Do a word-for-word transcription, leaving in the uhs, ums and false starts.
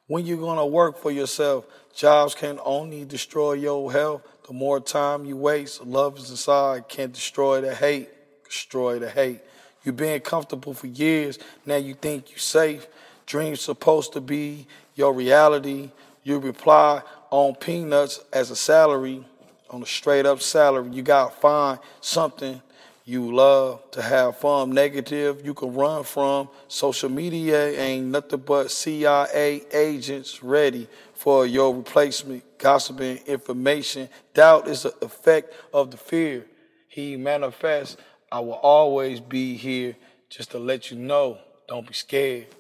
When you're going to work for yourself, jobs can only destroy your health. The more time you waste, love is inside, can't destroy the hate, destroy the hate. You've been comfortable for years, now you think you're safe. Dreams supposed to be your reality. You reply on peanuts as a salary, on a straight up salary. You got to find something you love to have fun. Negative you can run from. Social media ain't nothing but C I A agents ready for your replacement. Gossiping information. Doubt is the effect of the fear. He manifests. I will always be here just to let you know. Don't be scared.